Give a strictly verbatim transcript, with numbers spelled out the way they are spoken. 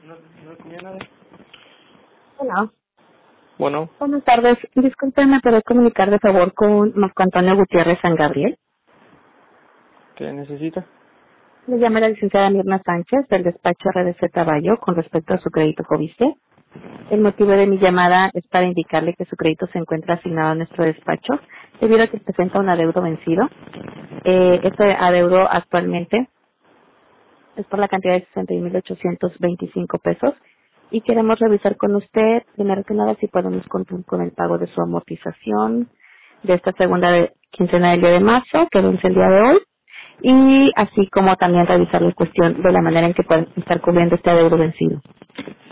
No, no tenía nada. Hola. Bueno, Buenas tardes. Disculpe, ¿me puede comunicar de favor con Marco Antonio Gutiérrez San Gabriel? ¿qué necesita? Le llama la licenciada Mirna Sánchez del despacho R D C Caballo con respecto a su crédito Foviste. El motivo de mi llamada es para indicarle que su crédito se encuentra asignado a nuestro despacho debido a que presenta un adeudo vencido. Eh, este adeudo actualmente es por la cantidad de sesenta y mil ochocientos veinticinco pesos y queremos revisar con usted, primero que nada, si podemos contar con el pago de su amortización de esta segunda de- quincena del día de marzo, que vence el día de hoy, y así como también revisar la cuestión de la manera en que pueden estar cubriendo este adeudo vencido.